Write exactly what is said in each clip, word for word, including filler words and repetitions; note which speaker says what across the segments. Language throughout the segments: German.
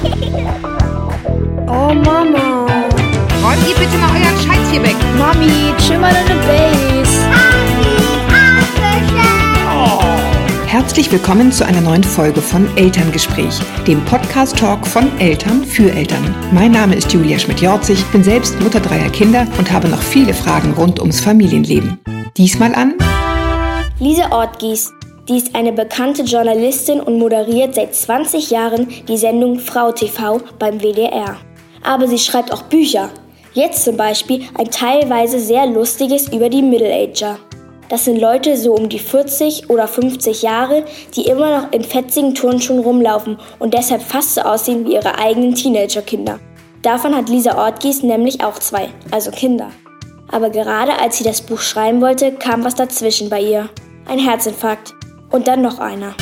Speaker 1: Oh Mama.
Speaker 2: Räumt ihr bitte mal euren Scheiß hier weg.
Speaker 1: Mami, chill mal deine Base.
Speaker 3: Herzlich willkommen zu einer neuen Folge von Elterngespräch, dem Podcast-Talk von Eltern für Eltern. Mein Name ist Julia Schmidt-Jorzig, bin selbst Mutter dreier Kinder und habe noch viele Fragen rund ums Familienleben. Diesmal an
Speaker 4: Lise Ortgies. Die ist eine bekannte Journalistin und moderiert seit zwanzig Jahren die Sendung Frau T V beim W D R. Aber sie schreibt auch Bücher. Jetzt zum Beispiel ein teilweise sehr lustiges über die Middle-Ager. Das sind Leute so um die vierzig oder fünfzig Jahre, die immer noch in fetzigen Turnschuhen rumlaufen und deshalb fast so aussehen wie ihre eigenen Teenagerkinder. Davon hat Lise Ortgies nämlich auch zwei, also Kinder. Aber gerade als sie das Buch schreiben wollte, kam was dazwischen bei ihr. Ein Herzinfarkt. Und dann noch einer.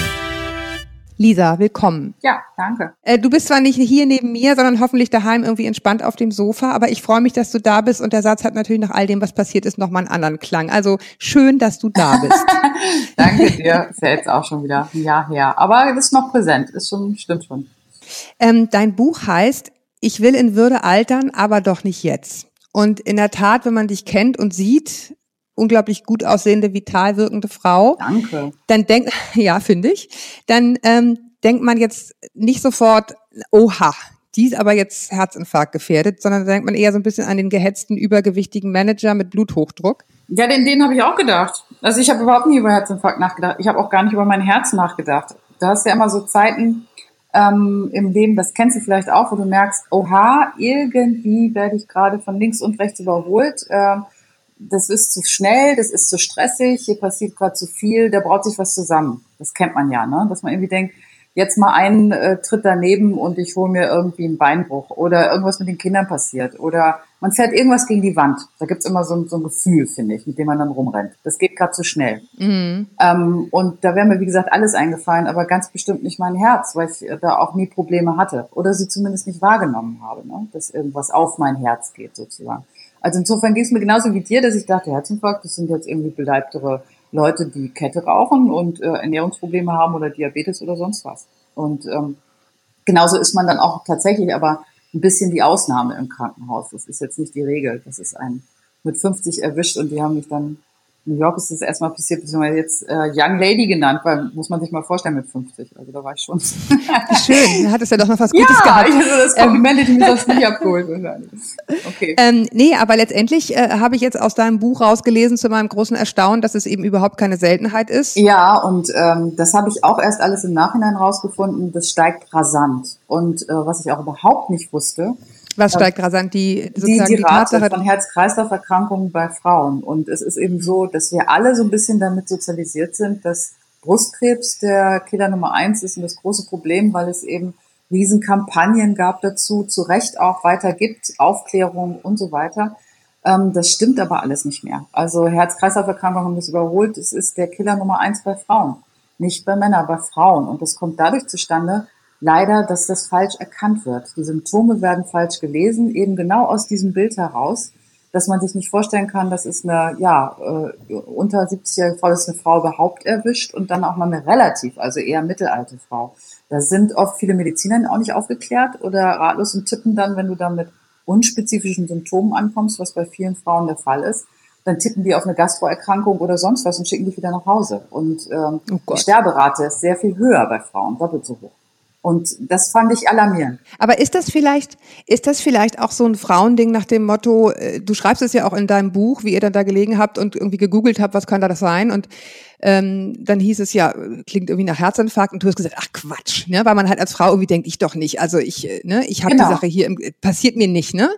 Speaker 5: Lisa, willkommen.
Speaker 2: Ja, danke.
Speaker 5: Äh, du bist zwar nicht hier neben mir, sondern hoffentlich daheim irgendwie entspannt auf dem Sofa, aber ich freue mich, dass du da bist und der Satz hat natürlich nach all dem, was passiert ist, nochmal einen anderen Klang. Also schön, dass du da bist.
Speaker 2: Danke dir. Ist ja jetzt auch schon wieder ein Jahr her. Aber es ist noch präsent. Ist schon, stimmt schon.
Speaker 5: Ähm, dein Buch heißt Ich will in Würde altern, aber doch nicht jetzt. Und in der Tat, wenn man dich kennt und sieht, unglaublich gut aussehende, vital wirkende Frau.
Speaker 2: Danke.
Speaker 5: Dann denkt, ja, finde ich, dann ähm, denkt man jetzt nicht sofort, oha, die ist aber jetzt Herzinfarkt gefährdet, sondern denkt man eher so ein bisschen an den gehetzten, übergewichtigen Manager mit Bluthochdruck.
Speaker 2: Ja, den, den habe ich auch gedacht. Also ich habe überhaupt nie über Herzinfarkt nachgedacht. Ich habe auch gar nicht über mein Herz nachgedacht. Du hast ja immer so Zeiten ähm, im Leben, das kennst du vielleicht auch, wo du merkst, oha, irgendwie werde ich gerade von links und rechts überholt. Ähm, das ist zu schnell, das ist zu stressig, hier passiert gerade zu viel, da braut sich was zusammen. Das kennt man ja, ne? Dass man irgendwie denkt, jetzt mal einen äh, Tritt daneben und ich hole mir irgendwie einen Beinbruch oder irgendwas mit den Kindern passiert oder man fährt irgendwas gegen die Wand. Da gibt's immer so ein, so ein Gefühl, finde ich, mit dem man dann rumrennt. Das geht gerade zu schnell. Mhm. Ähm, und da wäre mir, wie gesagt, alles eingefallen, aber ganz bestimmt nicht mein Herz, weil ich da auch nie Probleme hatte oder sie zumindest nicht wahrgenommen habe, ne? Dass irgendwas auf mein Herz geht sozusagen. Also insofern ging es mir genauso wie dir, dass ich dachte, Herzinfarkt, das sind jetzt irgendwie beleibtere Leute, die Kette rauchen und äh, Ernährungsprobleme haben oder Diabetes oder sonst was. Und ähm, genauso ist man dann auch tatsächlich aber ein bisschen die Ausnahme im Krankenhaus. Das ist jetzt nicht die Regel. Das ist ein mit fünfzig erwischt und die haben mich dann, in New York ist das erstmal passiert, beziehungsweise jetzt äh, Young Lady genannt, weil muss man sich mal vorstellen mit fünfzig. Also da war ich schon.
Speaker 5: Schön, da hat es ja doch noch was Gutes
Speaker 2: ja,
Speaker 5: gehabt.
Speaker 2: Ja, also das Kompliment hätte ich mir sonst nicht abgeholt wahrscheinlich. Okay.
Speaker 5: Ähm, nee, aber letztendlich äh, habe ich jetzt aus deinem Buch rausgelesen zu meinem großen Erstaunen, dass es eben überhaupt keine Seltenheit ist.
Speaker 2: Ja, und ähm, das habe ich auch erst alles im Nachhinein rausgefunden. Das steigt rasant. Und äh, was ich auch überhaupt nicht wusste,
Speaker 5: was steigt rasant? Die,
Speaker 2: sozusagen die, die, die Rate Tatsache von Herz-Kreislauf-Erkrankungen bei Frauen. Und es ist eben so, dass wir alle so ein bisschen damit sozialisiert sind, dass Brustkrebs der Killer Nummer eins ist und das große Problem, weil es eben Riesenkampagnen gab dazu, zu Recht auch weiter gibt, Aufklärung und so weiter. Ähm, das stimmt aber alles nicht mehr. Also Herz-Kreislauf-Erkrankungen haben das überholt. Es ist der Killer Nummer eins bei Frauen. Nicht bei Männern, bei Frauen. Und das kommt dadurch zustande, leider, dass das falsch erkannt wird. Die Symptome werden falsch gelesen, eben genau aus diesem Bild heraus, dass man sich nicht vorstellen kann, das ist eine, ja, äh, unter siebzigjährige Frau, das ist eine Frau überhaupt erwischt und dann auch mal eine relativ, also eher mittelalte Frau. Da sind oft viele Mediziner auch nicht aufgeklärt oder ratlos und tippen dann, wenn du da mit unspezifischen Symptomen ankommst, was bei vielen Frauen der Fall ist, dann tippen die auf eine Gastroerkrankung oder sonst was und schicken dich wieder nach Hause. Und ähm, oh die Sterberate ist sehr viel höher bei Frauen, doppelt so hoch. Und das fand ich alarmierend.
Speaker 5: Aber ist das vielleicht, ist das vielleicht auch so ein Frauending nach dem Motto, du schreibst es ja auch in deinem Buch, wie ihr dann da gelegen habt und irgendwie gegoogelt habt, was kann da das sein? Und ähm, dann hieß es ja, klingt irgendwie nach Herzinfarkt und du hast gesagt, ach Quatsch, ne? Weil man halt als Frau irgendwie denkt, ich doch nicht. Also ich, ne, ich habe
Speaker 2: genau.
Speaker 5: die Sache hier, im, passiert mir nicht, ne?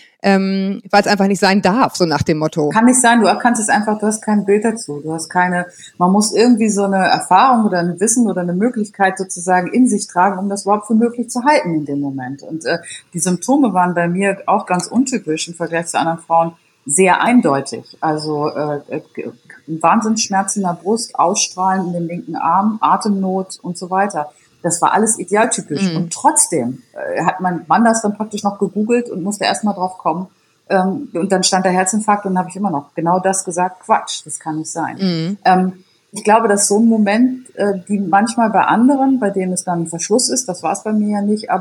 Speaker 5: Ähm, weil es einfach nicht sein darf, so nach dem Motto.
Speaker 2: Kann nicht sein, du erkannst es einfach, du hast kein Bild dazu, du hast keine, man muss irgendwie so eine Erfahrung oder ein Wissen oder eine Möglichkeit sozusagen in sich tragen, um das überhaupt für möglich zu halten in dem Moment. Und äh, die Symptome waren bei mir auch ganz untypisch im Vergleich zu anderen Frauen sehr eindeutig. Also äh, Wahnsinnsschmerzen in der Brust, Ausstrahlen in den linken Arm, Atemnot und so weiter. Das war alles idealtypisch. Mhm. Und trotzdem äh, hat mein Mann das dann praktisch noch gegoogelt und musste erst mal drauf kommen. Ähm, und dann stand der Herzinfarkt und dann habe ich immer noch genau das gesagt, Quatsch, das kann nicht sein. Mhm. Ähm, ich glaube, dass so ein Moment, äh, die manchmal bei anderen, bei denen es dann ein Verschluss ist, das war es bei mir ja nicht, aber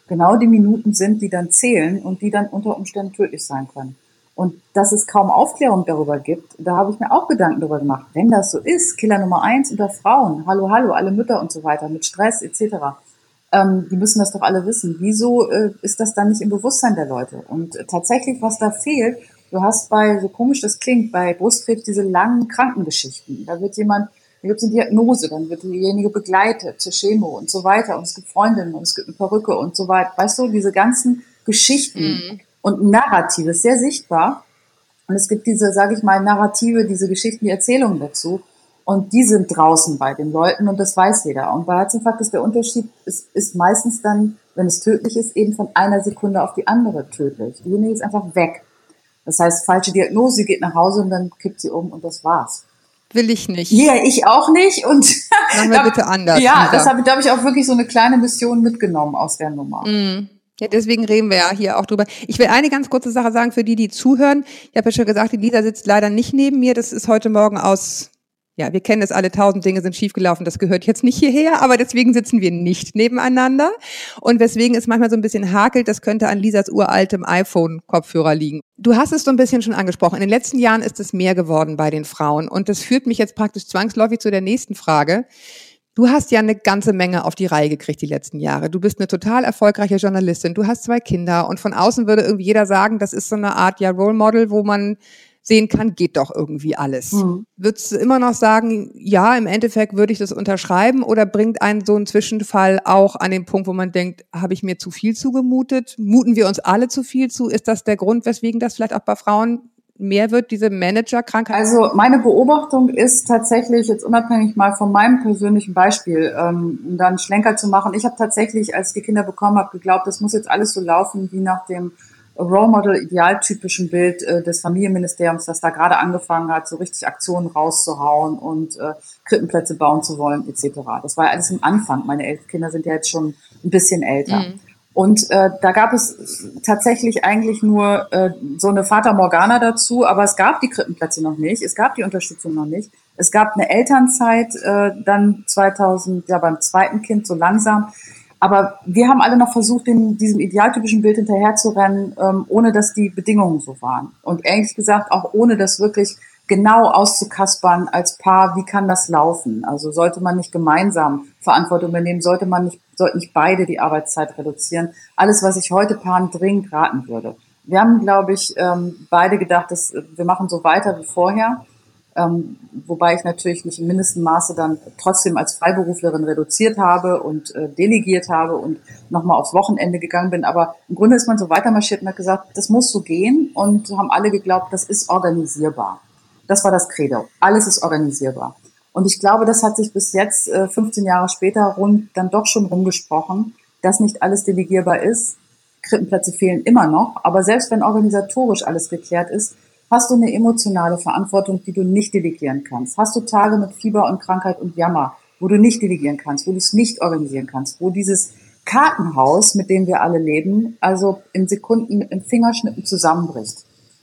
Speaker 2: genau die Minuten sind, die dann zählen und die dann unter Umständen tödlich sein können. Und dass es kaum Aufklärung darüber gibt, da habe ich mir auch Gedanken darüber gemacht. Wenn das so ist, Killer Nummer eins unter Frauen, hallo, hallo, alle Mütter und so weiter, mit Stress et cetera, ähm, die müssen das doch alle wissen. Wieso äh, ist das dann nicht im Bewusstsein der Leute? Und äh, tatsächlich, was da fehlt, du hast bei, so komisch das klingt, bei Brustkrebs diese langen Krankengeschichten. Da wird jemand, da gibt es eine Diagnose, dann wird diejenige begleitet zur Chemo und so weiter. Und es gibt Freundinnen und es gibt eine Perücke und so weiter. Weißt du, diese ganzen Geschichten mhm. und Narrative ist sehr sichtbar. Und es gibt diese, sage ich mal, Narrative, diese Geschichten, die Erzählungen dazu. Und die sind draußen bei den Leuten und das weiß jeder. Und bei Herzinfarkt ist der Unterschied, es ist meistens dann, wenn es tödlich ist, eben von einer Sekunde auf die andere tödlich. Diejenige ist einfach weg. Das heißt, falsche Diagnose, geht nach Hause und dann kippt sie um und das war's.
Speaker 5: Will ich nicht.
Speaker 2: Ja, ich auch nicht. Und
Speaker 5: machen wir bitte anders.
Speaker 2: Ja, das habe ich, da habe ich auch wirklich so eine kleine Mission mitgenommen aus der Nummer.
Speaker 5: Mm. Ja, deswegen reden wir ja hier auch drüber. Ich will eine ganz kurze Sache sagen für die, die zuhören. Ich habe ja schon gesagt, die Lisa sitzt leider nicht neben mir. Das ist heute Morgen aus, ja, wir kennen es alle, tausend Dinge sind schiefgelaufen. Das gehört jetzt nicht hierher, aber deswegen sitzen wir nicht nebeneinander. Und weswegen es manchmal so ein bisschen hakelt, das könnte an Lisas uraltem iPhone-Kopfhörer liegen. Du hast es so ein bisschen schon angesprochen. In den letzten Jahren ist es mehr geworden bei den Frauen. Und das führt mich jetzt praktisch zwangsläufig zu der nächsten Frage. Du hast ja eine ganze Menge auf die Reihe gekriegt die letzten Jahre. Du bist eine total erfolgreiche Journalistin. Du hast zwei Kinder und von außen würde irgendwie jeder sagen, das ist so eine Art ja Role Model, wo man sehen kann, geht doch irgendwie alles. Mhm. Würdest du immer noch sagen, ja, im Endeffekt würde ich das unterschreiben oder bringt einen so ein Zwischenfall auch an den Punkt, wo man denkt, habe ich mir zu viel zugemutet? Muten wir uns alle zu viel zu? Ist das der Grund, weswegen das vielleicht auch bei Frauen mehr wird, diese Managerkrankheit?
Speaker 2: Also meine Beobachtung ist tatsächlich, jetzt unabhängig mal von meinem persönlichen Beispiel, ähm, um dann einen Schlenker zu machen, ich habe tatsächlich, als ich die Kinder bekommen habe, geglaubt, das muss jetzt alles so laufen wie nach dem Role Model idealtypischen Bild äh, des Familienministeriums, das da gerade angefangen hat, so richtig Aktionen rauszuhauen und äh, Krippenplätze bauen zu wollen et cetera. Das war ja alles im Anfang. Meine elf Kinder sind ja jetzt schon ein bisschen älter. Mhm. Und äh, da gab es tatsächlich eigentlich nur äh, so eine Fata Morgana dazu, aber es gab die Krippenplätze noch nicht, es gab die Unterstützung noch nicht. Es gab eine Elternzeit äh, dann zweitausend, ja beim zweiten Kind so langsam. Aber wir haben alle noch versucht, dem, diesem idealtypischen Bild hinterherzurennen, ähm, ohne dass die Bedingungen so waren. Und ehrlich gesagt auch ohne das wirklich genau auszukaspern als Paar, wie kann das laufen? Also sollte man nicht gemeinsam Verantwortung übernehmen, sollte man nicht, sollten nicht beide die Arbeitszeit reduzieren. Alles, was ich heute Paaren dringend raten würde. Wir haben, glaube ich, ähm, beide gedacht, dass wir machen so weiter wie vorher. Ähm, wobei ich natürlich nicht im mindesten Maße dann trotzdem als Freiberuflerin reduziert habe und äh, delegiert habe und nochmal aufs Wochenende gegangen bin. Aber im Grunde ist man so weitermarschiert und hat gesagt, das muss so gehen und haben alle geglaubt, das ist organisierbar. Das war das Credo. Alles ist organisierbar. Und ich glaube, das hat sich bis jetzt, äh, fünfzehn Jahre später, rund dann doch schon rumgesprochen, dass nicht alles delegierbar ist. Krippenplätze fehlen immer noch. Aber selbst wenn organisatorisch alles geklärt ist, hast du eine emotionale Verantwortung, die du nicht delegieren kannst. Hast du Tage mit Fieber und Krankheit und Jammer, wo du nicht delegieren kannst, wo du es nicht organisieren kannst, wo dieses Kartenhaus, mit dem wir alle leben, also in Sekunden mit einem Fingerschnippen zusammenbricht.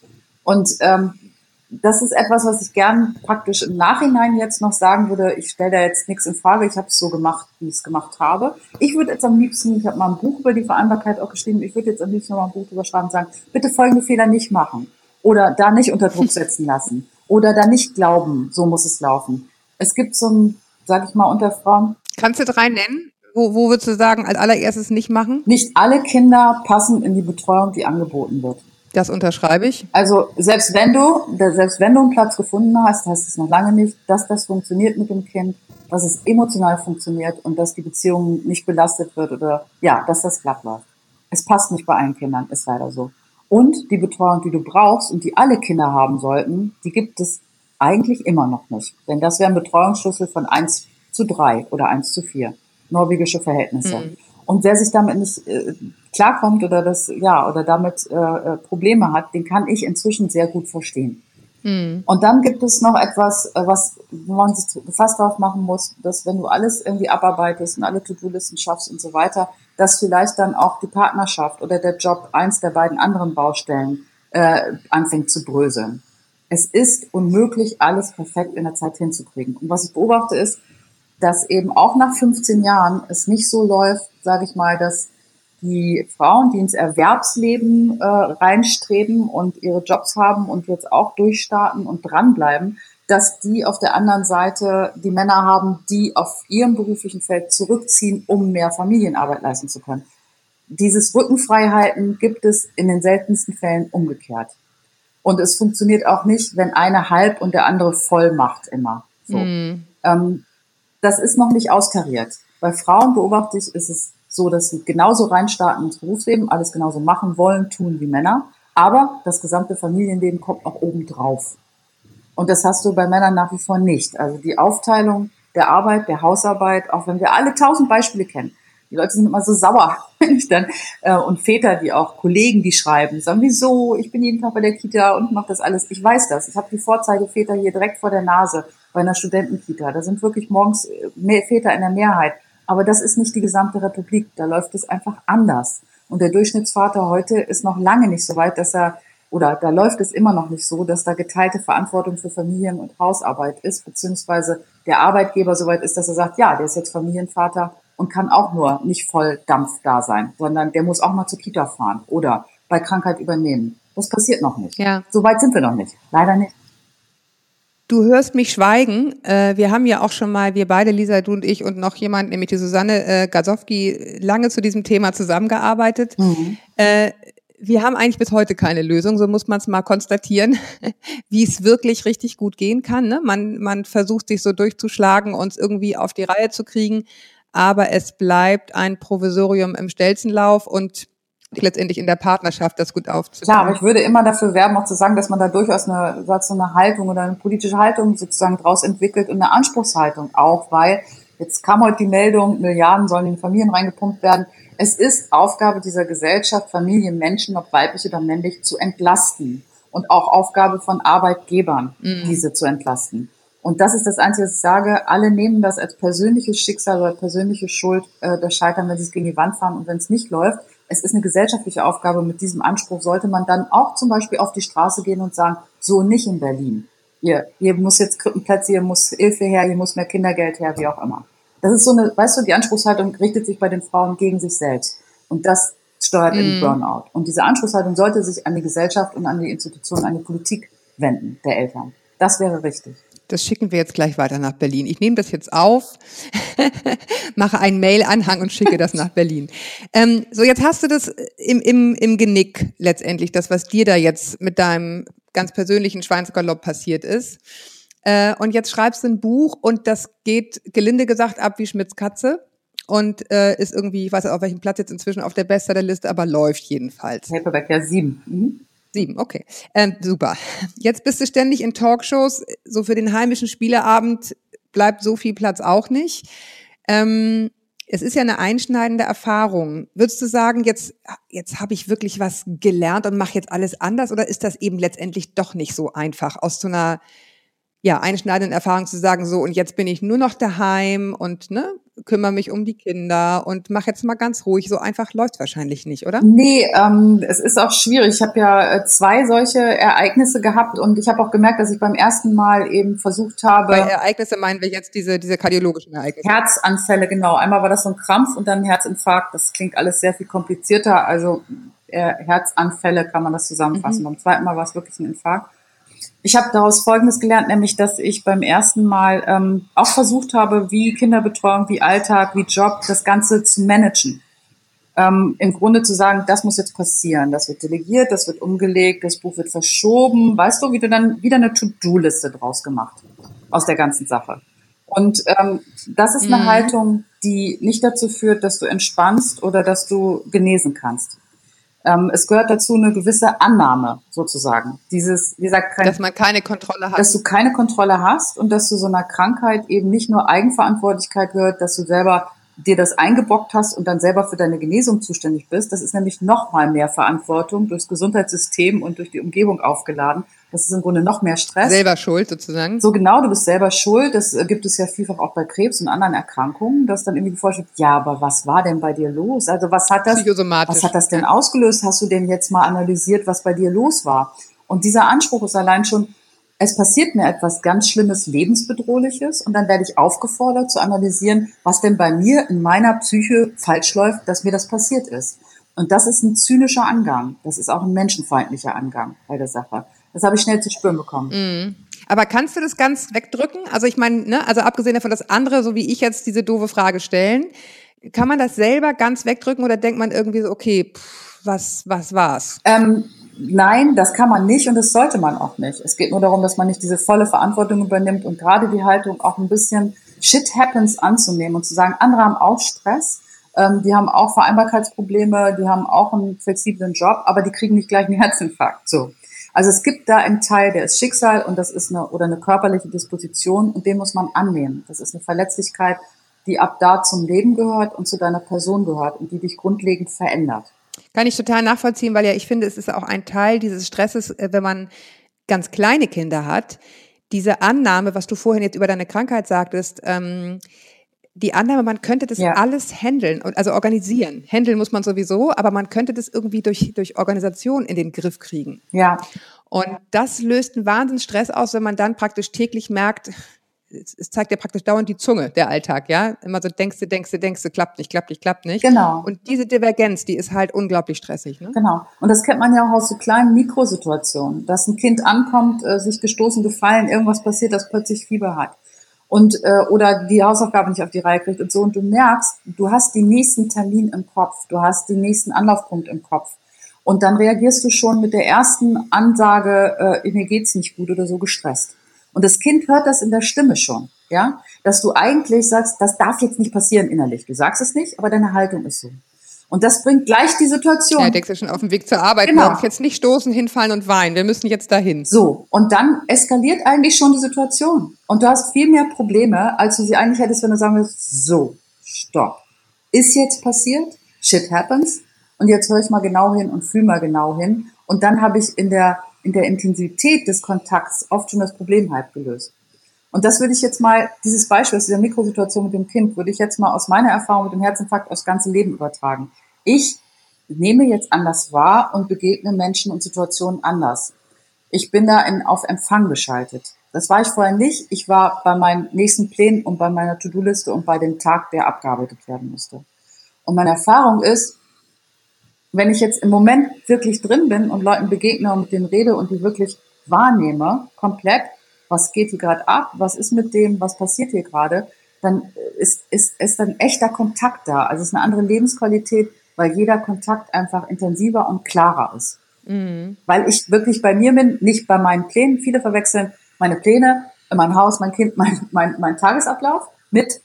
Speaker 2: Und ähm, das ist etwas, was ich gern praktisch im Nachhinein jetzt noch sagen würde. Ich stelle da jetzt nichts in Frage. Ich habe es so gemacht, wie ich es gemacht habe. Ich würde jetzt am liebsten, ich habe mal ein Buch über die Vereinbarkeit auch geschrieben, ich würde jetzt am liebsten noch mal ein Buch drüber schreiben und sagen, bitte folgende Fehler nicht machen. Oder da nicht unter Druck setzen lassen. Oder da nicht glauben, so muss es laufen. Es gibt so ein, sag ich mal, unter Frauen.
Speaker 5: Kannst du drei nennen? Wo, wo würdest du sagen, als allererstes nicht machen?
Speaker 2: Nicht alle Kinder passen in die Betreuung, die angeboten wird.
Speaker 5: Das unterschreibe ich.
Speaker 2: Also selbst wenn du, selbst wenn du einen Platz gefunden hast, heißt es noch lange nicht, dass das funktioniert mit dem Kind, dass es emotional funktioniert und dass die Beziehung nicht belastet wird oder ja, dass das glatt läuft. Es passt nicht bei allen Kindern, ist leider so. Und die Betreuung, die du brauchst und die alle Kinder haben sollten, die gibt es eigentlich immer noch nicht. Denn das wäre ein Betreuungsschlüssel von eins zu drei oder eins zu vier. Norwegische Verhältnisse. Mhm. Und wer sich damit nicht äh, klarkommt oder das ja oder damit äh, Probleme hat, den kann ich inzwischen sehr gut verstehen. Mhm. Und dann gibt es noch etwas, was wo man sich fast drauf machen muss, dass wenn du alles irgendwie abarbeitest und alle To-Do-Listen schaffst und so weiter, dass vielleicht dann auch die Partnerschaft oder der Job eins der beiden anderen Baustellen äh, anfängt zu bröseln. Es ist unmöglich, alles perfekt in der Zeit hinzukriegen. Und was ich beobachte ist, dass eben auch nach fünfzehn Jahren es nicht so läuft, sage ich mal, dass die Frauen, die ins Erwerbsleben äh, reinstreben und ihre Jobs haben und jetzt auch durchstarten und dranbleiben, dass die auf der anderen Seite die Männer haben, die auf ihrem beruflichen Feld zurückziehen, um mehr Familienarbeit leisten zu können. Dieses Rückenfreihalten gibt es in den seltensten Fällen umgekehrt. Und es funktioniert auch nicht, wenn einer halb und der andere voll macht immer. So. Mm. Ähm, das ist noch nicht austariert. Bei Frauen beobachte ich, ist es so, dass sie genauso reinstarten ins Berufsleben, alles genauso machen wollen, tun wie Männer. Aber das gesamte Familienleben kommt noch oben drauf. Und das hast du bei Männern nach wie vor nicht. Also die Aufteilung der Arbeit, der Hausarbeit, auch wenn wir alle tausend Beispiele kennen. Die Leute sind immer so sauer, wenn ich dann, äh, und Väter, die auch Kollegen, die schreiben, sagen, wieso, ich bin jeden Tag bei der Kita und mache das alles. Ich weiß das. Ich habe die Vorzeigeväter hier direkt vor der Nase bei einer Studentenkita. Da sind wirklich morgens mehr Väter in der Mehrheit. Aber das ist nicht die gesamte Republik. Da läuft es einfach anders. Und der Durchschnittsvater heute ist noch lange nicht so weit, dass er, oder da läuft es immer noch nicht so, dass da geteilte Verantwortung für Familien- und Hausarbeit ist, beziehungsweise der Arbeitgeber so weit ist, dass er sagt, ja, der ist jetzt Familienvater und kann auch nur nicht voll Dampf da sein, sondern der muss auch mal zur Kita fahren oder bei Krankheit übernehmen. Das passiert noch nicht.
Speaker 5: Ja.
Speaker 2: So weit sind wir noch nicht. Leider nicht.
Speaker 5: Du hörst mich schweigen. Äh, wir haben ja auch schon mal, wir beide, Lisa, du und ich und noch jemand, nämlich die Susanne äh, Gasowski, lange zu diesem Thema zusammengearbeitet. Mhm. Äh, wir haben eigentlich bis heute keine Lösung, so muss man es mal konstatieren, wie es wirklich richtig gut gehen kann. Ne? Man, man versucht sich so durchzuschlagen und es irgendwie auf die Reihe zu kriegen, aber es bleibt ein Provisorium im Stelzenlauf und letztendlich in der Partnerschaft das gut aufzubauen.
Speaker 2: Klar, aber ich würde immer dafür werben, auch zu sagen, dass man da durchaus eine, so eine Haltung oder eine politische Haltung sozusagen draus entwickelt und eine Anspruchshaltung auch, weil jetzt kam heute die Meldung, Milliarden sollen in Familien reingepumpt werden. Es ist Aufgabe dieser Gesellschaft, Familien, Menschen, ob weiblich oder männlich, zu entlasten und auch Aufgabe von Arbeitgebern, mhm. diese zu entlasten. Und das ist das Einzige, was ich sage. Alle nehmen das als persönliches Schicksal oder persönliche Schuld, äh, das Scheitern, wenn sie es gegen die Wand fahren und wenn es nicht läuft. Es ist eine gesellschaftliche Aufgabe. Mit diesem Anspruch sollte man dann auch zum Beispiel auf die Straße gehen und sagen, so nicht in Berlin. Hier, hier muss jetzt Krippenplätze, hier muss Hilfe her, hier muss mehr Kindergeld her, wie auch immer. Das ist so eine, weißt du, die Anspruchshaltung richtet sich bei den Frauen gegen sich selbst. Und das steuert mm. in Burnout. Und diese Anspruchshaltung sollte sich an die Gesellschaft und an die Institutionen, an die Politik wenden, der Eltern. Das wäre richtig.
Speaker 5: Das schicken wir jetzt gleich weiter nach Berlin. Ich nehme das jetzt auf, mache einen Mail-Anhang und schicke das nach Berlin. Ähm, so, jetzt hast du das im, im, im Genick letztendlich, das, was dir da jetzt mit deinem ganz persönlichen Schweinsgalopp passiert ist. Äh, und jetzt schreibst du ein Buch und das geht, gelinde gesagt, ab wie Schmitz Katze und äh, ist irgendwie, ich weiß nicht, auf welchem Platz jetzt inzwischen auf der Bestsellerliste, aber läuft jedenfalls.
Speaker 2: Paperback, ja, sieben. Mhm.
Speaker 5: Sieben, okay. Ähm, super. Jetzt bist du ständig in Talkshows. So für den heimischen Spieleabend bleibt so viel Platz auch nicht. Ähm, es ist ja eine einschneidende Erfahrung. Würdest du sagen, jetzt, jetzt habe ich wirklich was gelernt und mache jetzt alles anders? Oder ist das eben letztendlich doch nicht so einfach, aus so einer ja, einschneidenden Erfahrung zu sagen, so und jetzt bin ich nur noch daheim und ne, kümmere mich um die Kinder und mache jetzt mal ganz ruhig. So einfach läuft's wahrscheinlich nicht, oder?
Speaker 2: Nee, ähm, es ist auch schwierig. Ich habe ja zwei solche Ereignisse gehabt und ich habe auch gemerkt, dass ich beim ersten Mal eben versucht habe...
Speaker 5: Bei Ereignisse meinen wir jetzt diese, diese kardiologischen Ereignisse.
Speaker 2: Herzanfälle, genau. Einmal war das so ein Krampf und dann ein Herzinfarkt. Das klingt alles sehr viel komplizierter. Also äh, Herzanfälle kann man das zusammenfassen. Mhm. Beim zweiten Mal war es wirklich ein Infarkt. Ich habe daraus Folgendes gelernt, nämlich, dass ich beim ersten Mal ähm, auch versucht habe, wie Kinderbetreuung, wie Alltag, wie Job, das Ganze zu managen. Ähm, im Grunde zu sagen, das muss jetzt passieren, das wird delegiert, das wird umgelegt, das Buch wird verschoben, weißt du, wie du dann wieder eine To-Do-Liste draus gemacht aus der ganzen Sache. Und ähm, das ist eine mhm. Haltung, die nicht dazu führt, dass du entspannst oder dass du genesen kannst. Ähm, es gehört dazu eine gewisse Annahme, sozusagen. Dieses, wie gesagt,
Speaker 5: dass man keine Kontrolle hat.
Speaker 2: Dass du keine Kontrolle hast und dass du so einer Krankheit eben nicht nur Eigenverantwortlichkeit gehört, dass du selber dir das eingebockt hast und dann selber für deine Genesung zuständig bist. Das ist nämlich noch mal mehr Verantwortung durchs Gesundheitssystem und durch die Umgebung aufgeladen. Das ist im Grunde noch mehr Stress.
Speaker 5: Selber schuld sozusagen.
Speaker 2: So genau, du bist selber schuld. Das gibt es ja vielfach auch bei Krebs und anderen Erkrankungen, dass dann irgendwie die Vorstellung, ja, aber was war denn bei dir los? Also was hat das, was hat das denn ausgelöst? Hast du denn jetzt mal analysiert, was bei dir los war? Und dieser Anspruch ist allein schon, es passiert mir etwas ganz Schlimmes, Lebensbedrohliches und dann werde ich aufgefordert zu analysieren, was denn bei mir in meiner Psyche falsch läuft, dass mir das passiert ist. Und das ist ein zynischer Angang. Das ist auch ein menschenfeindlicher Angang bei der Sache. Das habe ich schnell zu spüren bekommen.
Speaker 5: Mhm. Aber kannst du das ganz wegdrücken? Also ich meine, ne, also abgesehen davon, dass andere, so wie ich jetzt, diese doofe Frage stellen, kann man das selber ganz wegdrücken oder denkt man irgendwie so, okay, pff, was, was war's?
Speaker 2: Ähm, nein, das kann man nicht und das sollte man auch nicht. Es geht nur darum, dass man nicht diese volle Verantwortung übernimmt und gerade die Haltung auch ein bisschen Shit happens anzunehmen und zu sagen, andere haben auch Stress. Ähm, die haben auch Vereinbarkeitsprobleme, die haben auch einen flexiblen Job, aber die kriegen nicht gleich einen Herzinfarkt. So. Also es gibt da einen Teil, der ist Schicksal und das ist eine oder eine körperliche Disposition und den muss man annehmen. Das ist eine Verletzlichkeit, die ab da zum Leben gehört und zu deiner Person gehört und die dich grundlegend verändert.
Speaker 5: Kann ich total nachvollziehen, weil ja ich finde, es ist auch ein Teil dieses Stresses, wenn man ganz kleine Kinder hat, diese Annahme, was du vorhin jetzt über deine Krankheit sagtest, ähm, die Annahme, man könnte das ja. alles handeln, also organisieren. Handeln muss man sowieso, aber man könnte das irgendwie durch, durch Organisation in den Griff kriegen.
Speaker 2: Ja.
Speaker 5: Und das löst einen Wahnsinnsstress aus, wenn man dann praktisch täglich merkt, es zeigt ja praktisch dauernd die Zunge, der Alltag, ja. Immer so denkst du, denkst du, denkst du, klappt nicht, klappt nicht, klappt nicht.
Speaker 2: Genau.
Speaker 5: Und diese Divergenz, die ist halt unglaublich stressig, ne?
Speaker 2: Genau. Und das kennt man ja auch aus so kleinen Mikrosituationen, dass ein Kind ankommt, äh, sich gestoßen, gefallen, irgendwas passiert, das plötzlich Fieber hat. Und, äh, oder die Hausaufgabe nicht auf die Reihe kriegt und so. Und du merkst, du hast den nächsten Termin im Kopf, du hast den nächsten Anlaufpunkt im Kopf. Und dann reagierst du schon mit der ersten Ansage, äh, mir geht's nicht gut oder so gestresst. Und das Kind hört das in der Stimme schon, ja, dass du eigentlich sagst, das darf jetzt nicht passieren innerlich. Du sagst es nicht, aber deine Haltung ist so. Und das bringt gleich die Situation.
Speaker 5: Ja, denkst du schon auf dem Weg zur Arbeit.
Speaker 2: Genau.
Speaker 5: Morgens jetzt nicht stoßen, hinfallen und weinen. Wir müssen jetzt dahin.
Speaker 2: So. Und dann eskaliert eigentlich schon die Situation. Und du hast viel mehr Probleme, als du sie eigentlich hättest, wenn du sagen würdest, so, stopp. Ist jetzt passiert? Shit happens. Und jetzt höre ich mal genau hin und fühle mal genau hin. Und dann habe ich in der, in der Intensität des Kontakts oft schon das Problem halb gelöst. Und das würde ich jetzt mal, dieses Beispiel aus dieser Mikrosituation mit dem Kind, würde ich jetzt mal aus meiner Erfahrung mit dem Herzinfarkt aufs ganze Leben übertragen. Ich nehme jetzt anders wahr und begegne Menschen und Situationen anders. Ich bin da in, auf Empfang geschaltet. Das war ich vorher nicht. Ich war bei meinen nächsten Plänen und bei meiner To-Do-Liste und bei dem Tag, der abgearbeitet werden musste. Und meine Erfahrung ist, wenn ich jetzt im Moment wirklich drin bin und Leuten begegne und mit denen rede und die wirklich wahrnehme, komplett, was geht hier gerade ab, was ist mit dem, was passiert hier gerade, dann ist, ist, ist dann echter Kontakt da. Also es ist eine andere Lebensqualität, weil jeder Kontakt einfach intensiver und klarer ist. Mhm. Weil ich wirklich bei mir bin, nicht bei meinen Plänen. Viele verwechseln meine Pläne, mein Haus, mein Kind, mein, mein, mein Tagesablauf mit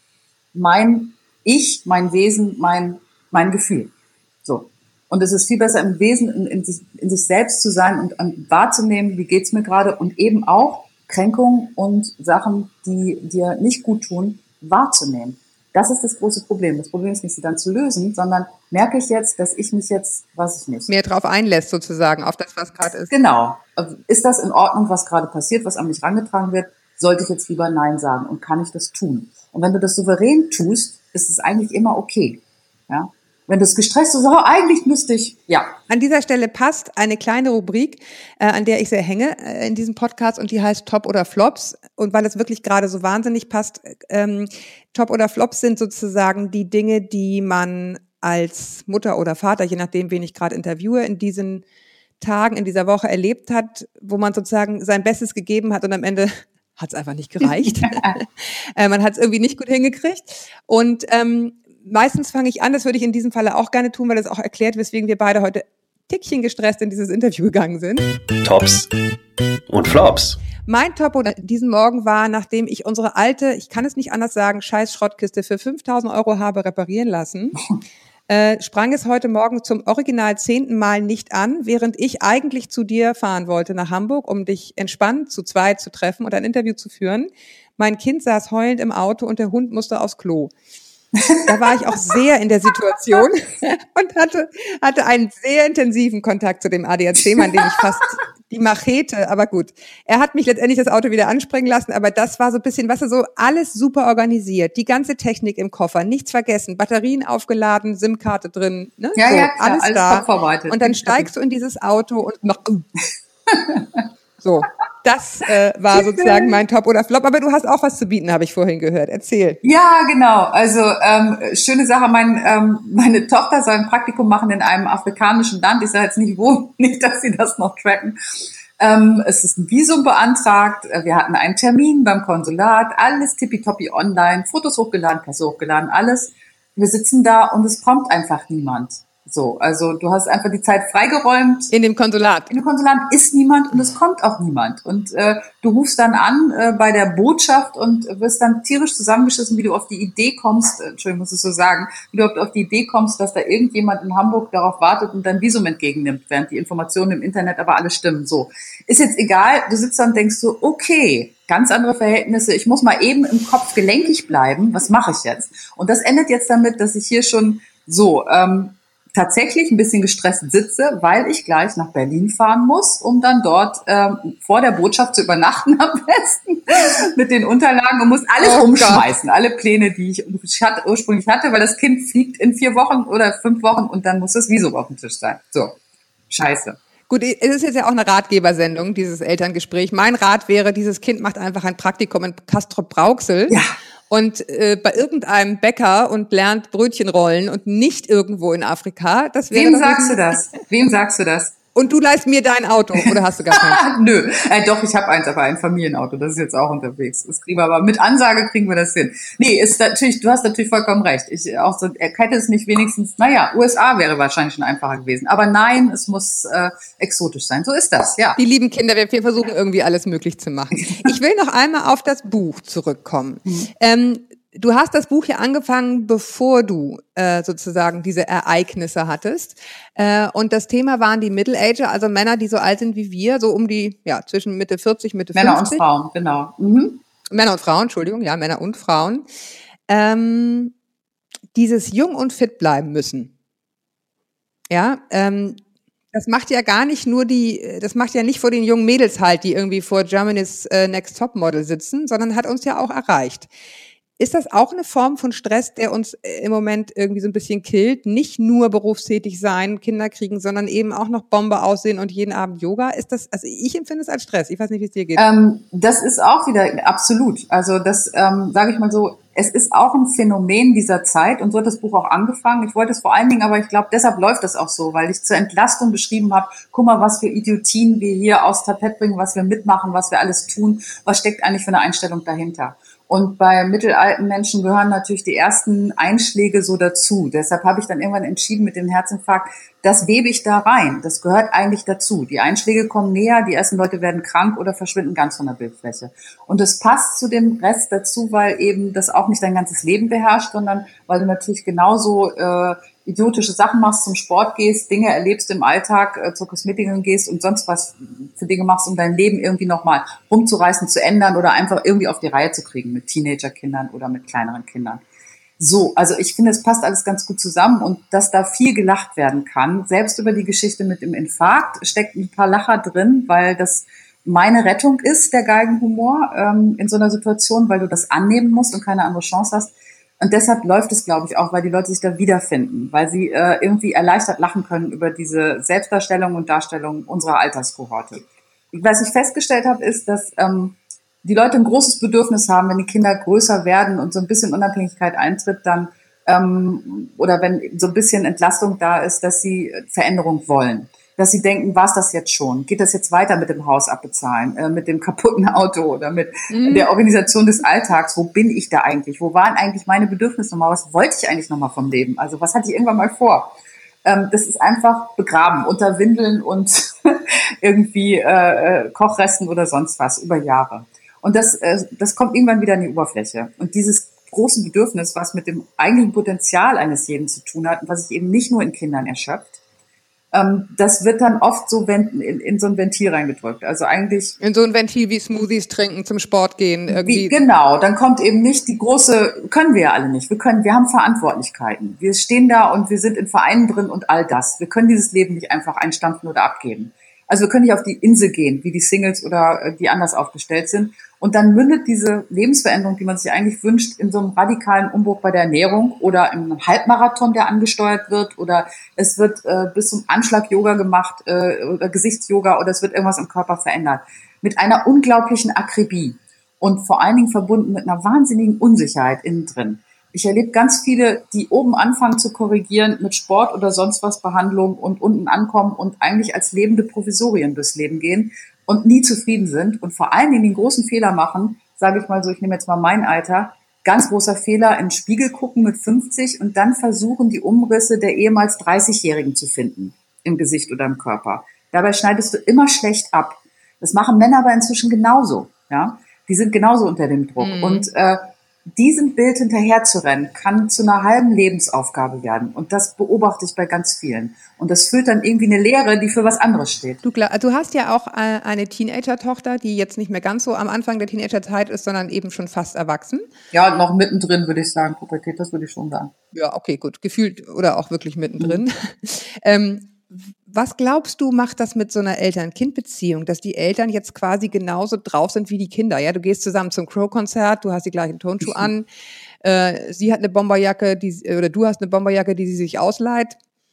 Speaker 2: mein Ich, mein Wesen, mein, mein Gefühl. So. Und es ist viel besser im Wesen, in, in, sich, in sich selbst zu sein und, und wahrzunehmen, wie geht's mir gerade und eben auch Kränkungen und Sachen, die dir nicht gut tun, wahrzunehmen. Das ist das große Problem. Das Problem ist nicht, sie dann zu lösen, sondern merke ich jetzt, dass ich mich jetzt, weiß ich nicht.
Speaker 5: Mehr drauf einlässt sozusagen, auf das, was gerade ist.
Speaker 2: Genau. Ist das in Ordnung, was gerade passiert, was an mich rangetragen wird? Sollte ich jetzt lieber Nein sagen und kann ich das tun? Und wenn du das souverän tust, ist es eigentlich immer okay. Ja. Wenn du es gestresst so, oh, eigentlich müsste ich, ja.
Speaker 5: An dieser Stelle passt eine kleine Rubrik, äh, an der ich sehr hänge äh, in diesem Podcast und die heißt Top oder Flops. Und weil es wirklich gerade so wahnsinnig passt, ähm, Top oder Flops sind sozusagen die Dinge, die man als Mutter oder Vater, je nachdem, wen ich gerade interviewe, in diesen Tagen, in dieser Woche erlebt hat, wo man sozusagen sein Bestes gegeben hat und am Ende hat es einfach nicht gereicht. äh, man hat es irgendwie nicht gut hingekriegt. Und ähm, meistens fange ich an, das würde ich in diesem Falle auch gerne tun, weil das auch erklärt, weswegen wir beide heute Tickchen gestresst in dieses Interview gegangen sind.
Speaker 6: Tops und Flops.
Speaker 5: Mein Top oder diesen Morgen war, nachdem ich unsere alte, ich kann es nicht anders sagen, scheiß Schrottkiste für fünftausend Euro habe reparieren lassen, äh, sprang es heute Morgen zum original zehnten Mal nicht an, während ich eigentlich zu dir fahren wollte nach Hamburg, um dich entspannt zu zweit zu treffen und ein Interview zu führen. Mein Kind saß heulend im Auto und der Hund musste aufs Klo. Da war ich auch sehr in der Situation und hatte, hatte einen sehr intensiven Kontakt zu dem A D A C-Mann, den ich fast die Machete, aber gut. Er hat mich letztendlich das Auto wieder anspringen lassen, aber das war so ein bisschen, was weißt du, so alles super organisiert, die ganze Technik im Koffer, nichts vergessen, Batterien aufgeladen, SIM-Karte drin, ne?
Speaker 2: Ja,
Speaker 5: so,
Speaker 2: ja, klar,
Speaker 5: alles,
Speaker 2: alles
Speaker 5: da.
Speaker 2: vorbereitet.
Speaker 5: Und dann steigst du in dieses Auto und noch So, das äh, war sozusagen mein Top oder Flop. Aber du hast auch was zu bieten, habe ich vorhin gehört. Erzähl.
Speaker 2: Ja, genau. Also ähm, schöne Sache. Mein, ähm, meine Tochter soll ein Praktikum machen in einem afrikanischen Land. Ich sage jetzt nicht wo, nicht, dass sie das noch tracken. Ähm, es ist ein Visum beantragt. Wir hatten einen Termin beim Konsulat. Alles tippitoppi online. Fotos hochgeladen, Pässe hochgeladen, alles. Wir sitzen da und es kommt einfach niemand. So, also du hast einfach die Zeit freigeräumt.
Speaker 5: In dem Konsulat.
Speaker 2: In dem Konsulat ist niemand und es kommt auch niemand. Und äh, du rufst dann an äh, bei der Botschaft und wirst dann tierisch zusammengeschissen, wie du auf die Idee kommst, äh, Entschuldigung, muss ich so sagen, wie du auf die Idee kommst, dass da irgendjemand in Hamburg darauf wartet und dein Visum entgegennimmt, während die Informationen im Internet aber alle stimmen. So, ist jetzt egal, du sitzt da und denkst so, okay, ganz andere Verhältnisse, ich muss mal eben im Kopf gelenkig bleiben, was mache ich jetzt? Und das endet jetzt damit, dass ich hier schon so... ähm, tatsächlich ein bisschen gestresst sitze, weil ich gleich nach Berlin fahren muss, um dann dort ähm, vor der Botschaft zu übernachten am besten mit den Unterlagen und muss alles oh umschmeißen, Gott. Alle Pläne, die ich hatte, ursprünglich hatte, weil das Kind fliegt in vier Wochen oder fünf Wochen und dann muss das Visum auf dem Tisch sein. So, scheiße.
Speaker 5: Gut, es ist jetzt ja auch eine Ratgebersendung, dieses Elterngespräch. Mein Rat wäre, dieses Kind macht einfach ein Praktikum in Castrop-Rauxel. Ja. Und äh, bei irgendeinem Bäcker und lernt Brötchen rollen und nicht irgendwo in Afrika. Das wäre
Speaker 2: Wem sagst du das? Wem sagst du das?
Speaker 5: Und du leihst mir dein Auto, oder hast du gar keins?
Speaker 2: Nö, äh, doch, ich habe eins, aber ein Familienauto, das ist jetzt auch unterwegs. Das kriegen wir aber mit Ansage kriegen wir das hin. Nee, ist natürlich, du hast natürlich vollkommen recht. Ich auch so, er hätte es nicht wenigstens, naja, U S A wäre wahrscheinlich schon einfacher gewesen. Aber nein, es muss äh, exotisch sein. So ist das, ja.
Speaker 5: Die lieben Kinder, wir versuchen irgendwie alles möglich zu machen. Ich will noch einmal auf das Buch zurückkommen. Mhm. Ähm, Du hast das Buch ja angefangen, bevor du äh, sozusagen diese Ereignisse hattest. Äh, und das Thema waren die Middle-Ager, also Männer, die so alt sind wie wir, so um die, ja, zwischen Mitte vierzig, Mitte
Speaker 2: Männer
Speaker 5: fünfzig.
Speaker 2: Männer und Frauen, genau. Mhm.
Speaker 5: Männer und Frauen, Entschuldigung, ja, Männer und Frauen. Ähm, dieses jung und fit bleiben müssen. Ja, ähm, das macht ja gar nicht nur die, das macht ja nicht vor den jungen Mädels halt, die irgendwie vor Germany's äh, Next Topmodel sitzen, sondern hat uns ja auch erreicht. Ist das auch eine Form von Stress, der uns im Moment irgendwie so ein bisschen killt? Nicht nur berufstätig sein, Kinder kriegen, sondern eben auch noch Bombe aussehen und jeden Abend Yoga? Ist das, also ich empfinde es als Stress. Ich weiß nicht, wie es dir geht.
Speaker 2: Ähm, das ist auch wieder absolut. Also das, ähm, sage ich mal so, es ist auch ein Phänomen dieser Zeit und so hat das Buch auch angefangen. Ich wollte es vor allen Dingen, aber ich glaube, deshalb läuft das auch so, weil ich zur Entlastung beschrieben habe, guck mal, was für Idiotien wir hier aufs Tapet bringen, was wir mitmachen, was wir alles tun, was steckt eigentlich für eine Einstellung dahinter. Und bei mittelalten Menschen gehören natürlich die ersten Einschläge so dazu. Deshalb habe ich dann irgendwann entschieden mit dem Herzinfarkt, das webe ich da rein. Das gehört eigentlich dazu. Die Einschläge kommen näher, die ersten Leute werden krank oder verschwinden ganz von der Bildfläche. Und es passt zu dem Rest dazu, weil eben das auch nicht dein ganzes Leben beherrscht, sondern weil du natürlich genauso äh, idiotische Sachen machst, zum Sport gehst, Dinge erlebst im Alltag, äh, zur Kosmetikerin gehst und sonst was für Dinge machst, um dein Leben irgendwie nochmal rumzureißen, zu ändern oder einfach irgendwie auf die Reihe zu kriegen mit Teenagerkindern oder mit kleineren Kindern. So, also ich finde, es passt alles ganz gut zusammen und dass da viel gelacht werden kann. Selbst über die Geschichte mit dem Infarkt steckt ein paar Lacher drin, weil das meine Rettung ist, der Galgenhumor ähm, in so einer Situation, weil du das annehmen musst und keine andere Chance hast. Und deshalb läuft es, glaube ich, auch, weil die Leute sich da wiederfinden, weil sie äh, irgendwie erleichtert lachen können über diese Selbstdarstellung und Darstellung unserer Alterskohorte. Was ich festgestellt habe, ist, dass ähm, die Leute ein großes Bedürfnis haben, wenn die Kinder größer werden und so ein bisschen Unabhängigkeit eintritt, dann ähm, oder wenn so ein bisschen Entlastung da ist, dass sie Veränderung wollen. Dass sie denken, war's das jetzt schon? Geht das jetzt weiter mit dem Haus abbezahlen, äh, mit dem kaputten Auto oder mit mhm. der Organisation des Alltags? Wo bin ich da eigentlich? Wo waren eigentlich meine Bedürfnisse nochmal? Was wollte ich eigentlich nochmal vom Leben? Also was hatte ich irgendwann mal vor? Ähm, das ist einfach begraben unter Windeln und irgendwie äh, Kochresten oder sonst was über Jahre. Und das, äh, das kommt irgendwann wieder an die Oberfläche. Und dieses große Bedürfnis, was mit dem eigentlichen Potenzial eines jeden zu tun hat und was sich eben nicht nur in Kindern erschöpft, ähm, das wird dann oft so in, in, in so ein Ventil reingedrückt. Also eigentlich
Speaker 5: in so ein Ventil wie Smoothies trinken, zum Sport gehen. Irgendwie.
Speaker 2: Wie, genau, dann kommt eben nicht die große, können wir ja alle nicht. Wir können, wir haben Verantwortlichkeiten. Wir stehen da und wir sind in Vereinen drin und all das. Wir können dieses Leben nicht einfach einstampfen oder abgeben. Also wir können nicht auf die Insel gehen, wie die Singles oder äh, die anders aufgestellt sind. Und dann mündet diese Lebensveränderung, die man sich eigentlich wünscht, in so einem radikalen Umbruch bei der Ernährung oder in einem Halbmarathon, der angesteuert wird, oder es wird äh, bis zum Anschlag Yoga gemacht äh, oder Gesichtsyoga, oder es wird irgendwas im Körper verändert. Mit einer unglaublichen Akribie und vor allen Dingen verbunden mit einer wahnsinnigen Unsicherheit innen drin. Ich erlebe ganz viele, die oben anfangen zu korrigieren mit Sport oder sonst was Behandlung und unten ankommen und eigentlich als lebende Provisorien durchs Leben gehen und nie zufrieden sind und vor allen Dingen den großen Fehler machen, sage ich mal so, ich nehme jetzt mal mein Alter, ganz großer Fehler, in den Spiegel gucken mit fünfzig und dann versuchen, die Umrisse der ehemals dreißigjährigen zu finden im Gesicht oder im Körper. Dabei schneidest du immer schlecht ab. Das machen Männer aber inzwischen genauso. Ja, die sind genauso unter dem Druck. Mhm. Und äh, diesem Bild hinterher zu rennen, kann zu einer halben Lebensaufgabe werden. Und das beobachte ich bei ganz vielen. Und das füllt dann irgendwie eine Lehre, die für was anderes steht.
Speaker 5: Du, du hast ja auch eine Teenager-Tochter, die jetzt nicht mehr ganz so am Anfang der Teenagerzeit ist, sondern eben schon fast erwachsen.
Speaker 2: Ja, noch mittendrin, würde ich sagen. Pubertät, das würde ich schon sagen.
Speaker 5: Ja, okay, gut. Gefühlt oder auch wirklich mittendrin. Mhm. ähm, Was glaubst du, macht das mit so einer Eltern-Kind-Beziehung, dass die Eltern jetzt quasi genauso drauf sind wie die Kinder? Ja, du gehst zusammen zum Crow-Konzert, du hast die gleichen Turnschuhe an, äh, sie hat eine Bomberjacke, die, oder du hast eine Bomberjacke, die sie sich ausleiht.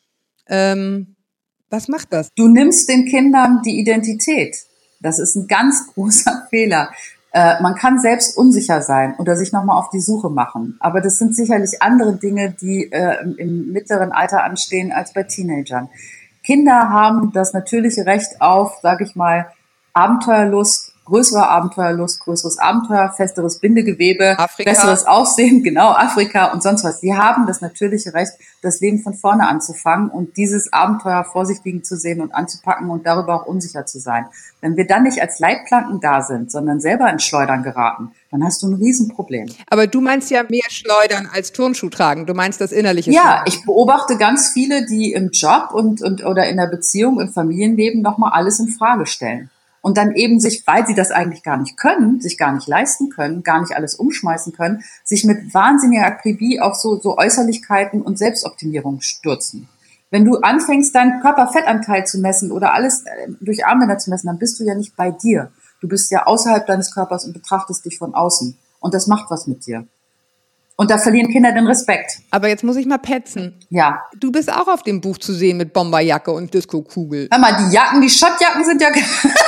Speaker 5: Ähm, was macht das?
Speaker 2: Du nimmst den Kindern die Identität. Das ist ein ganz großer Fehler. Äh, man kann selbst unsicher sein oder sich nochmal auf die Suche machen. Aber das sind sicherlich andere Dinge, die äh, im, im mittleren Alter anstehen als bei Teenagern. Kinder haben das natürliche Recht auf, sage ich mal, Abenteuerlust, größere Abenteuerlust, größeres Abenteuer, festeres Bindegewebe, Afrika. Besseres Aussehen, genau, Afrika und sonst was. Sie haben das natürliche Recht, das Leben von vorne anzufangen und dieses Abenteuer vorsichtig zu sehen und anzupacken und darüber auch unsicher zu sein. Wenn wir dann nicht als Leitplanken da sind, sondern selber ins Schleudern geraten, dann hast du ein Riesenproblem.
Speaker 5: Aber du meinst ja mehr Schleudern als Turnschuh tragen. Du meinst das innerliche
Speaker 2: Ja,
Speaker 5: Schleudern.
Speaker 2: Ich beobachte ganz viele, die im Job und, und oder in der Beziehung, im Familienleben nochmal alles in Frage stellen. Und dann eben sich, weil sie das eigentlich gar nicht können, sich gar nicht leisten können, gar nicht alles umschmeißen können, sich mit wahnsinniger Akribie auf so, so Äußerlichkeiten und Selbstoptimierung stürzen. Wenn du anfängst, deinen Körperfettanteil zu messen oder alles durch Armbänder zu messen, dann bist du ja nicht bei dir. Du bist ja außerhalb deines Körpers und betrachtest dich von außen. Und das macht was mit dir. Und da verlieren Kinder den Respekt.
Speaker 5: Aber jetzt muss ich mal petzen.
Speaker 2: Ja.
Speaker 5: Du bist auch auf dem Buch zu sehen mit Bomberjacke und Disco-Kugel.
Speaker 2: Hör mal, die Jacken, die Schottjacken sind ja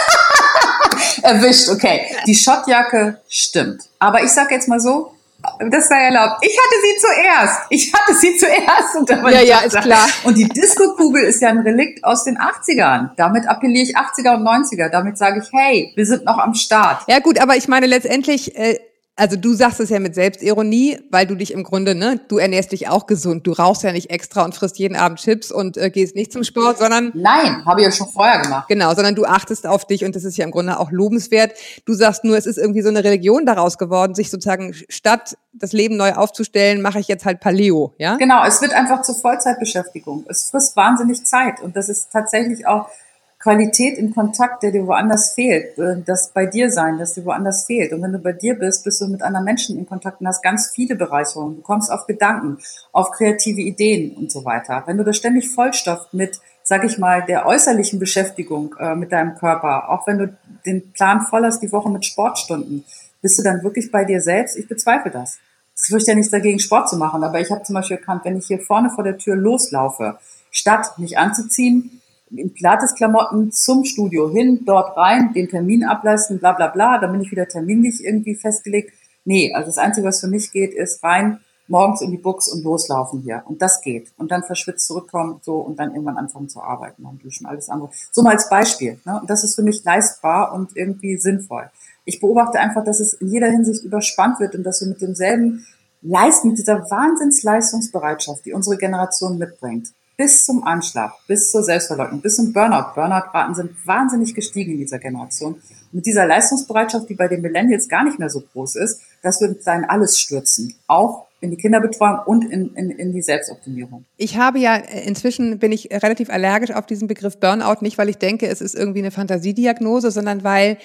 Speaker 2: erwischt, okay. Die Schottjacke stimmt. Aber ich sag jetzt mal so, das sei erlaubt. Ich hatte sie zuerst. Ich hatte sie zuerst. Und da war
Speaker 5: ja, ja, ist klar.
Speaker 2: Und die Disco-Kugel ist ja ein Relikt aus den achtzigern. Damit appelliere ich achtziger und neunziger. Damit sage ich, hey, wir sind noch am Start.
Speaker 5: Ja gut, aber ich meine letztendlich... Äh Also du sagst es ja mit Selbstironie, weil du dich im Grunde, ne, du ernährst dich auch gesund. Du rauchst ja nicht extra und frisst jeden Abend Chips und äh, gehst nicht zum Sport, sondern...
Speaker 2: Nein, habe ich ja schon vorher gemacht.
Speaker 5: Genau, sondern du achtest auf dich und das ist ja im Grunde auch lobenswert. Du sagst nur, es ist irgendwie so eine Religion daraus geworden, sich sozusagen statt das Leben neu aufzustellen, mache ich jetzt halt Paleo, ja?
Speaker 2: Genau, es wird einfach zur Vollzeitbeschäftigung. Es frisst wahnsinnig Zeit und das ist tatsächlich auch Qualität in Kontakt, der dir woanders fehlt, das bei dir sein, das dir woanders fehlt. Und wenn du bei dir bist, bist du mit anderen Menschen in Kontakt und hast ganz viele Bereicherungen. Du kommst auf Gedanken, auf kreative Ideen und so weiter. Wenn du das ständig vollstopft mit, sag ich mal, der äußerlichen Beschäftigung äh, mit deinem Körper, auch wenn du den Plan voll hast, die Woche mit Sportstunden, bist du dann wirklich bei dir selbst? Ich bezweifle das. Es spricht ja nichts dagegen, Sport zu machen, aber ich habe zum Beispiel erkannt, wenn ich hier vorne vor der Tür loslaufe, statt mich anzuziehen, in Pilates-Klamotten zum Studio hin, dort rein, den Termin ableisten, bla bla bla, dann bin ich wieder terminlich irgendwie festgelegt. Nee, also das Einzige, was für mich geht, ist rein, morgens in die Box und loslaufen hier. Und das geht. Und dann verschwitzt zurückkommen, so, und dann irgendwann anfangen zu arbeiten, dann duschen, alles andere. So mal als Beispiel, ne? Und das ist für mich leistbar und irgendwie sinnvoll. Ich beobachte einfach, dass es in jeder Hinsicht überspannt wird und dass wir mit demselben Leisten, mit dieser Wahnsinnsleistungsbereitschaft, die unsere Generation mitbringt, bis zum Anschlag, bis zur Selbstverleugnung, bis zum Burnout. Burnout-Raten sind wahnsinnig gestiegen in dieser Generation. Mit dieser Leistungsbereitschaft, die bei den Millennials gar nicht mehr so groß ist, dass wir uns da in alles stürzen. Auch in die Kinderbetreuung und in, in, in die Selbstoptimierung.
Speaker 5: Ich habe ja, inzwischen bin ich relativ allergisch auf diesen Begriff Burnout, nicht weil ich denke, es ist irgendwie eine Fantasiediagnose, sondern weil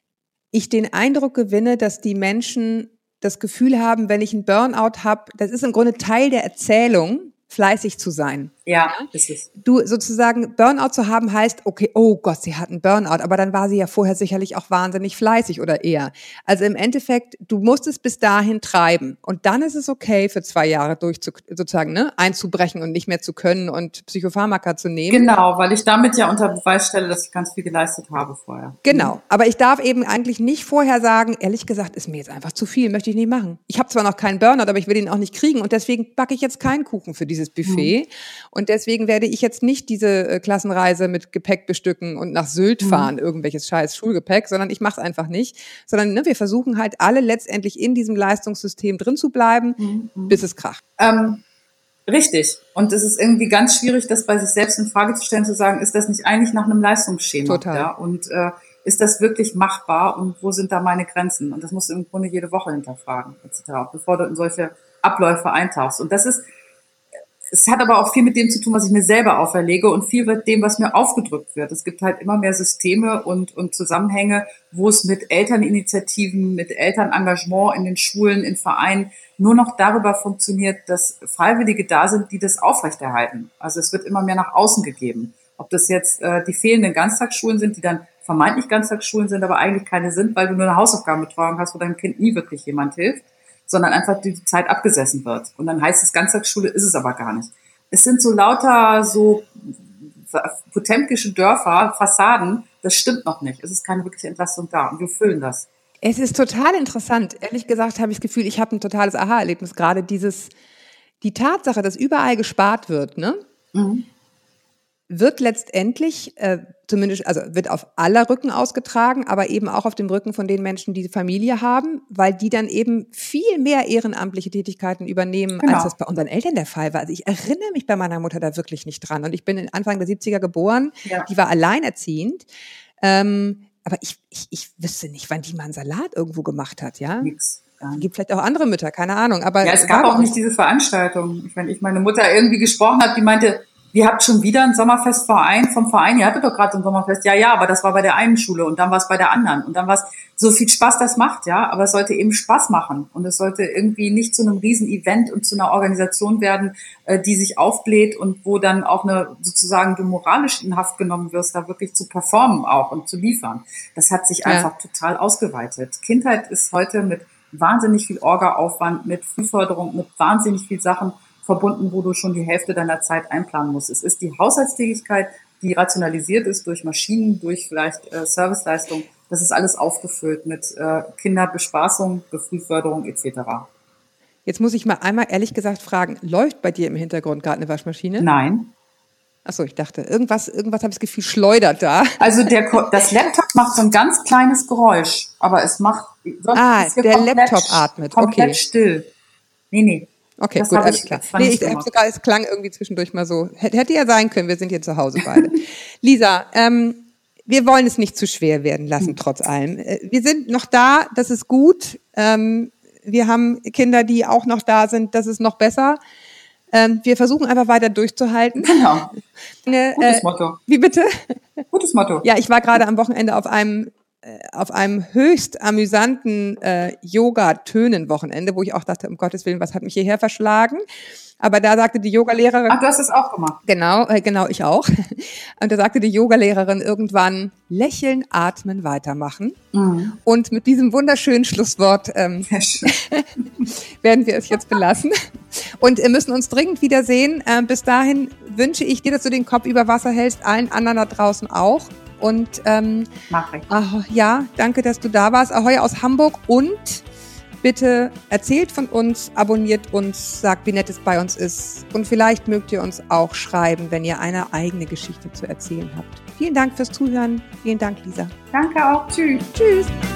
Speaker 5: ich den Eindruck gewinne, dass die Menschen das Gefühl haben, wenn ich einen Burnout habe, das ist im Grunde Teil der Erzählung, fleißig zu sein.
Speaker 2: Ja, ist es.
Speaker 5: Du sozusagen Burnout zu haben heißt, okay, oh Gott, sie hat einen Burnout, aber dann war sie ja vorher sicherlich auch wahnsinnig fleißig oder eher. Also im Endeffekt, du musst es bis dahin treiben und dann ist es okay, für zwei Jahre durch sozusagen ne, einzubrechen und nicht mehr zu können und Psychopharmaka zu nehmen.
Speaker 2: Genau, weil ich damit ja unter Beweis stelle, dass ich ganz viel geleistet habe vorher.
Speaker 5: Genau, aber ich darf eben eigentlich nicht vorher sagen, ehrlich gesagt, ist mir jetzt einfach zu viel, möchte ich nicht machen. Ich habe zwar noch keinen Burnout, aber ich will ihn auch nicht kriegen und deswegen backe ich jetzt keinen Kuchen für dieses Buffet. Mhm. Und deswegen werde ich jetzt nicht diese äh, Klassenreise mit Gepäck bestücken und nach Sylt fahren, mhm. irgendwelches scheiß Schulgepäck, sondern ich mache es einfach nicht. Sondern ne, wir versuchen halt alle letztendlich in diesem Leistungssystem drin zu bleiben, mhm. bis es kracht.
Speaker 2: Ähm, richtig. Und es ist irgendwie ganz schwierig, das bei sich selbst in Frage zu stellen, zu sagen, ist das nicht eigentlich nach einem Leistungsschema?
Speaker 5: Total.
Speaker 2: Ja? Und äh, ist das wirklich machbar und wo sind da meine Grenzen? Und das musst du im Grunde jede Woche hinterfragen, et cetera, bevor du in solche Abläufe eintauchst. Und das ist Es hat aber auch viel mit dem zu tun, was ich mir selber auferlege und viel mit dem, was mir aufgedrückt wird. Es gibt halt immer mehr Systeme und, und Zusammenhänge, wo es mit Elterninitiativen, mit Elternengagement in den Schulen, in Vereinen nur noch darüber funktioniert, dass Freiwillige da sind, die das aufrechterhalten. Also es wird immer mehr nach außen gegeben. Ob das jetzt äh, die fehlenden Ganztagsschulen sind, die dann vermeintlich Ganztagsschulen sind, aber eigentlich keine sind, weil du nur eine Hausaufgabenbetreuung hast, wo deinem Kind nie wirklich jemand hilft, sondern einfach die Zeit abgesessen wird. Und dann heißt es, Ganztagsschule ist es aber gar nicht. Es sind so lauter so potemkische Dörfer, Fassaden, das stimmt noch nicht. Es ist keine wirkliche Entlastung da und wir füllen das.
Speaker 5: Es ist total interessant. Ehrlich gesagt habe ich das Gefühl, ich habe ein totales Aha-Erlebnis. Gerade dieses, die Tatsache, dass überall gespart wird, ne? Mhm. wird letztendlich, äh, zumindest, also wird auf aller Rücken ausgetragen, aber eben auch auf dem Rücken von den Menschen, die Familie haben, weil die dann eben viel mehr ehrenamtliche Tätigkeiten übernehmen, genau. als das bei unseren Eltern der Fall war. Also ich erinnere mich bei meiner Mutter da wirklich nicht dran. Und ich bin Anfang der siebziger geboren, ja. die war alleinerziehend. Ähm, aber ich, ich, ich wüsste nicht, wann die mal einen Salat irgendwo gemacht hat, ja?
Speaker 2: Nix.
Speaker 5: Es gibt vielleicht auch andere Mütter, keine Ahnung. Aber
Speaker 2: ja, es gab auch nicht diese Veranstaltung. Wenn ich meine Mutter irgendwie gesprochen habe, die meinte, ihr habt schon wieder ein Sommerfestverein vom Verein, ihr hattet doch gerade so ein Sommerfest. Ja, ja, aber das war bei der einen Schule und dann war es bei der anderen. Und dann war es so viel Spaß, das macht, ja. Aber es sollte eben Spaß machen. Und es sollte irgendwie nicht zu einem Riesen-Event und zu einer Organisation werden, die sich aufbläht und wo dann auch eine, sozusagen du moralisch in Haft genommen wirst, da wirklich zu performen auch und zu liefern. Das hat sich ja. einfach total ausgeweitet. Kindheit ist heute mit wahnsinnig viel Orga-Aufwand, mit Frühförderung, mit wahnsinnig viel Sachen verbunden, wo du schon die Hälfte deiner Zeit einplanen musst. Es ist die Haushaltstätigkeit, die rationalisiert ist durch Maschinen, durch vielleicht äh, Serviceleistung. Das ist alles aufgefüllt mit äh, Kinderbespaßung, Frühförderung et cetera.
Speaker 5: Jetzt muss ich mal einmal ehrlich gesagt fragen, läuft bei dir im Hintergrund gerade eine Waschmaschine?
Speaker 2: Nein.
Speaker 5: Achso, ich dachte, irgendwas, irgendwas habe ich das Gefühl, schleudert da.
Speaker 2: Also der, das Laptop macht so ein ganz kleines Geräusch, aber es macht...
Speaker 5: Ah, der Laptop atmet,
Speaker 2: komplett
Speaker 5: okay.
Speaker 2: still. Nee, nee.
Speaker 5: Okay,
Speaker 2: das
Speaker 5: gut, alles
Speaker 2: ich,
Speaker 5: klar. Nee, ich habe sogar, es klang irgendwie zwischendurch mal so. Hätte ja sein können, wir sind hier zu Hause beide. Lisa, ähm, wir wollen es nicht zu schwer werden lassen, hm. trotz allem. Wir sind noch da, das ist gut. Ähm, wir haben Kinder, die auch noch da sind, das ist noch besser. Ähm, wir versuchen einfach weiter durchzuhalten.
Speaker 2: Genau.
Speaker 5: Eine,
Speaker 2: Gutes
Speaker 5: äh,
Speaker 2: Motto.
Speaker 5: Wie bitte?
Speaker 2: Gutes Motto.
Speaker 5: Ja, ich war gerade am Wochenende auf einem auf einem höchst amüsanten äh, Yoga-Tönen-Wochenende, wo ich auch dachte, um Gottes Willen, was hat mich hierher verschlagen? Aber da sagte die Yogalehrerin...
Speaker 2: Ach, du hast es auch gemacht.
Speaker 5: Genau, äh, genau, ich auch. Und da sagte die Yogalehrerin irgendwann, lächeln, atmen, weitermachen. Mhm. Und mit diesem wunderschönen Schlusswort ähm, werden wir es jetzt belassen. Und wir müssen uns dringend wiedersehen. Äh, bis dahin wünsche ich dir, dass du den Kopf über Wasser hältst, allen anderen da draußen auch. Und ähm,
Speaker 2: Mach ich.
Speaker 5: Ach, ja, danke, dass du da warst. Ahoi aus Hamburg und bitte erzählt von uns, abonniert uns, sagt, wie nett es bei uns ist. Und vielleicht mögt ihr uns auch schreiben, wenn ihr eine eigene Geschichte zu erzählen habt. Vielen Dank fürs Zuhören. Vielen Dank, Lisa.
Speaker 2: Danke auch. Tschüss.
Speaker 5: Tschüss.